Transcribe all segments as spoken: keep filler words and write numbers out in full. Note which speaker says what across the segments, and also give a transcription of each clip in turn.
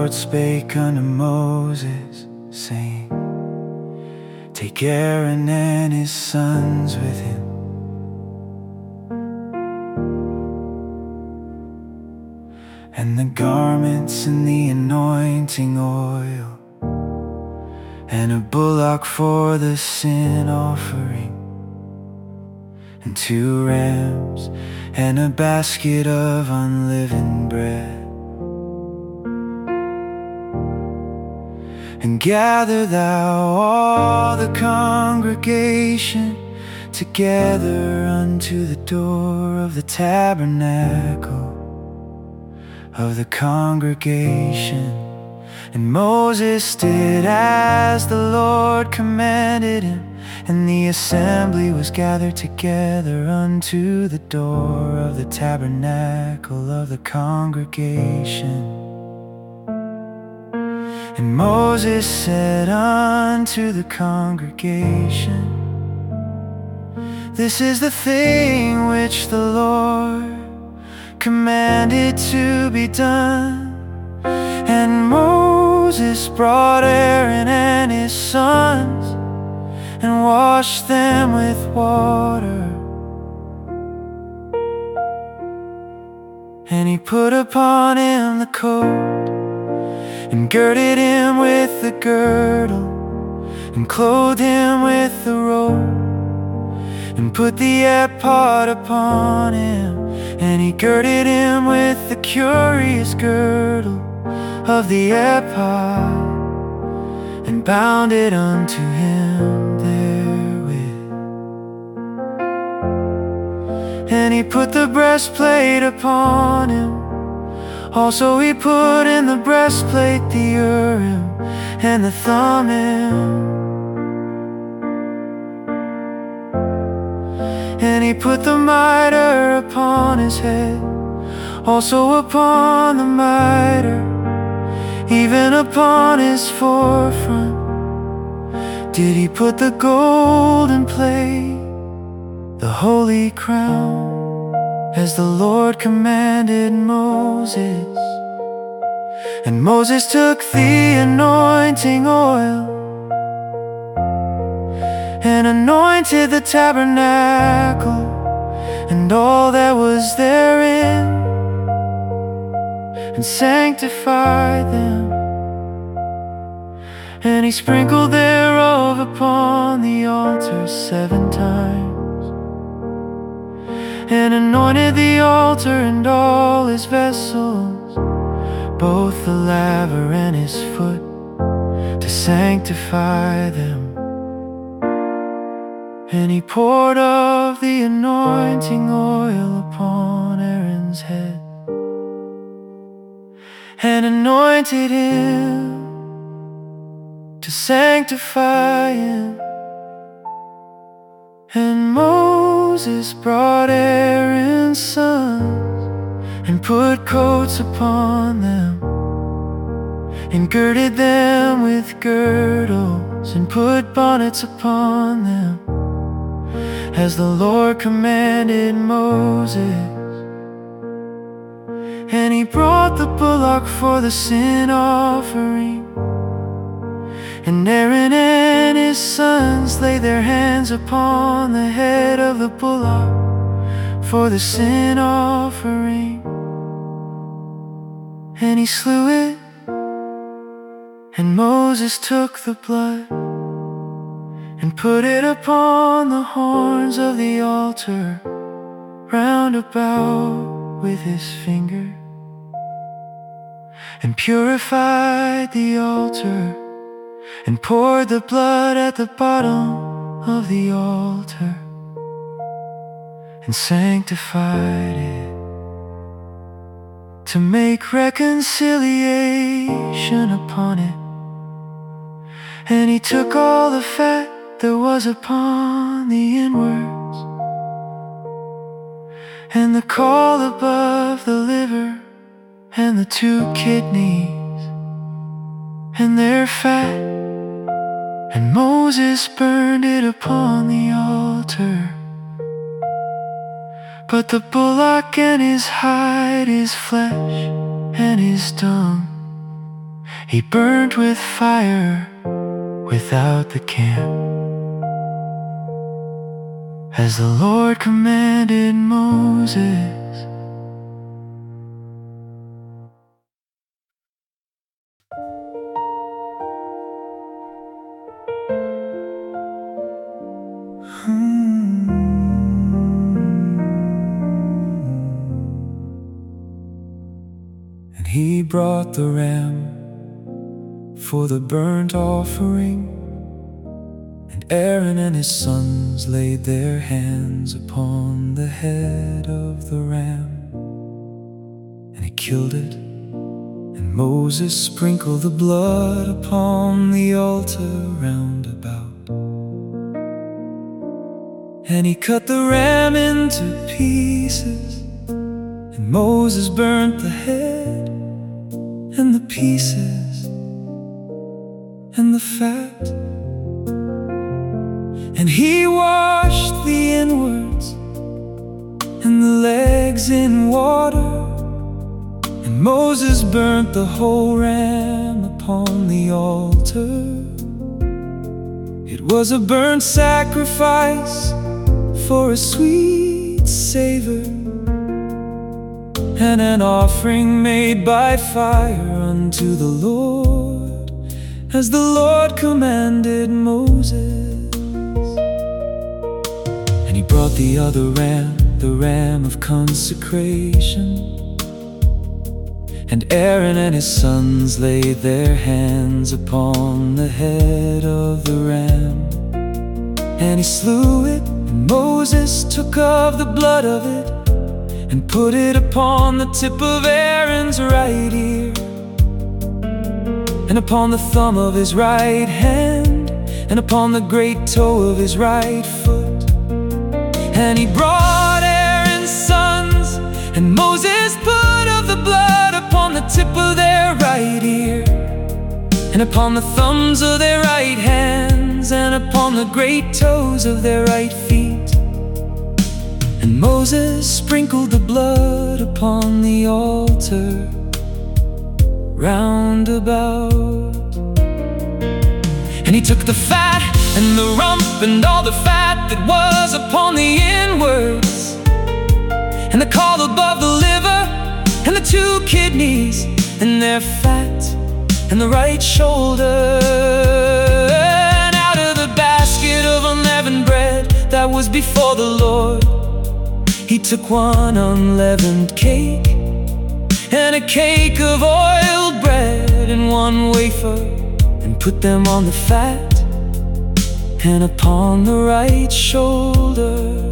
Speaker 1: Lord spake unto Moses, saying, Take Aaron and his sons with him, and the garments and the anointing oil, and a bullock for the sin offering, and two rams, and a basket of unleavened bread. And gather thou all the congregation together unto the door of the tabernacle of the congregation. And Moses did as the Lord commanded him, and the assembly was gathered together unto the door of the tabernacle of the congregation. And Moses said unto the congregation, This is the thing which the Lord commanded to be done. And Moses brought Aaron and his sons, and washed them with water. And he put upon him the coat, and girded him with the girdle, and clothed him with the robe, and put the ephod upon him, and he girded him with the curious girdle of the ephod, and bound it unto him therewith. And he put the breastplate upon him. Also he put in the breastplate the Urim and the Thummim. And he put the mitre upon his head, also upon the mitre, even upon his forefront, did he put the golden plate, the holy crown, as the Lord commanded Moses. And Moses took the anointing oil, and anointed the tabernacle and all that was therein, and sanctified them. And he sprinkled thereof upon the altar seven times, and anointed the altar and all his vessels, both the laver and his foot, to sanctify them. And he poured of the anointing oil upon Aaron's head, and anointed him to sanctify him. And Moses brought Aaron's sons, and put coats upon them, and girded them with girdles, and put bonnets upon them, as the Lord commanded Moses. And he brought the bullock for the sin offering, and Aaron and his sons laid their hands upon the head of the bullock for the sin offering. And he slew it, and Moses took the blood, and put it upon the horns of the altar round about with his finger, and purified the altar, and poured the blood at the bottom of the altar, and sanctified it, to make reconciliation upon it. And he took all the fat that was upon the inwards, and the caul above the liver, and the two kidneys, and their fat, and Moses burned it upon the altar. But the bullock and his hide, his flesh and his dung, He burned with fire without the camp, as the Lord commanded Moses. And he brought the ram for the burnt offering, and Aaron and his sons laid their hands upon the head of the ram, and he killed it. And Moses sprinkled the blood upon the altar round about, and he cut the ram into pieces, and Moses burnt the head and the pieces and the fat, and he washed the inwards and the legs in water, and Moses burnt the whole ram upon the altar. It was a burnt sacrifice for a sweet savor, and an offering made by fire unto the Lord, as the Lord commanded Moses. And he brought the other ram, the ram of consecration, and Aaron and his sons laid their hands upon the head of the ram, and he slew it. And Moses took of the blood of it and put it upon the tip of Aaron's right ear, and upon the thumb of his right hand, and upon the great toe of his right foot. And he brought Aaron's sons, and Moses put of the blood upon the tip of their right ear, and upon the thumbs of their right hands, and upon the great toes of their right feet. And Moses sprinkled the blood upon the altar round about. And he took the fat and the rump and all the fat that was upon the inwards, and the caul above the liver, and the two kidneys and their fat, and the right shoulder, and out of the basket of unleavened bread that was before the Lord, he took one unleavened cake, and a cake of oiled bread, and one wafer, and put them on the fat, and upon the right shoulder.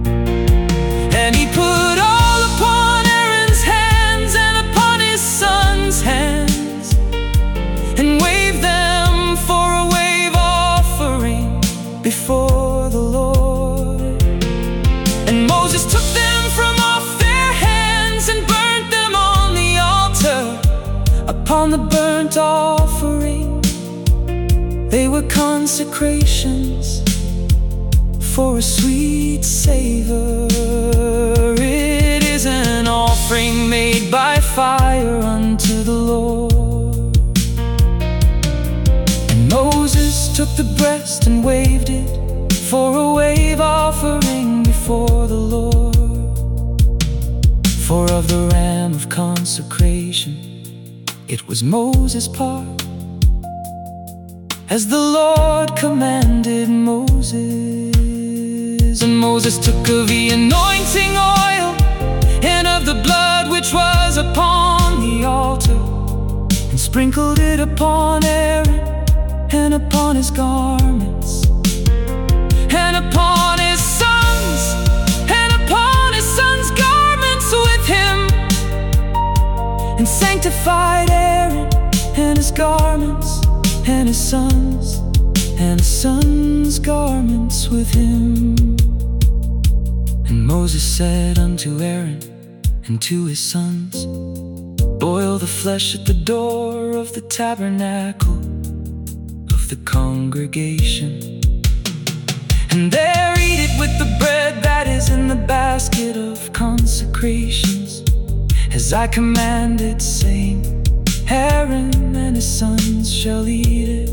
Speaker 1: And he put all upon Aaron's hands, and upon his son's hands, and waved them for a wave offering before the Lord. And Moses took them from off their hands, and burnt them on the altar upon the burnt offering. They were consecrations for a sweet savor. It is an offering made by fire unto the Lord. And Moses took the breast and waved it for a wave offering before the Lord. For of the ram of consecration it was Moses' part, as the Lord commanded Moses. And Moses took of the anointing oil, and of the blood which was upon the altar, and sprinkled it upon Aaron, and upon his garments, and upon his sons, and upon his sons' garments with him, and sanctified Aaron and his garments, and his sons, and his sons' garments with him. And Moses said unto Aaron and to his sons, boil the flesh at the door of the tabernacle of the congregation, and there eat it with the bread that is in the basket of consecrations, as I commanded, saying, Aaron and his his sons shall eat it.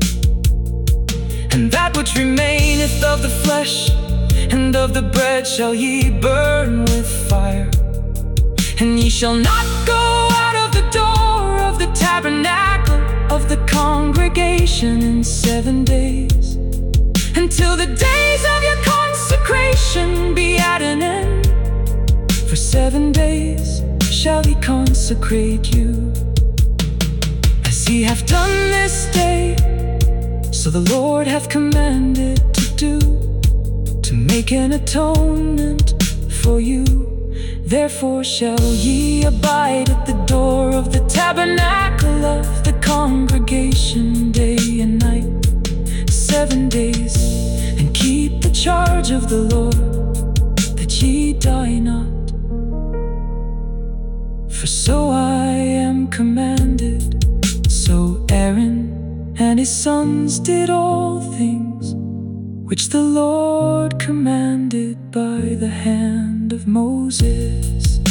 Speaker 1: And that which remaineth of the flesh and of the bread shall ye burn with fire. And ye shall not go out of the door of the tabernacle of the congregation in seven days, until the days of your consecration be at an end. For seven days shall he consecrate you, as he hath done this day, so the Lord hath commanded to do, to make an atonement for you. Therefore shall ye abide at the door of the tabernacle of the congregation day and night, seven days, and keep the charge of the Lord, that ye die not. For so I am commanded. So Aaron and his sons did all things which the Lord commanded by the hand of Moses.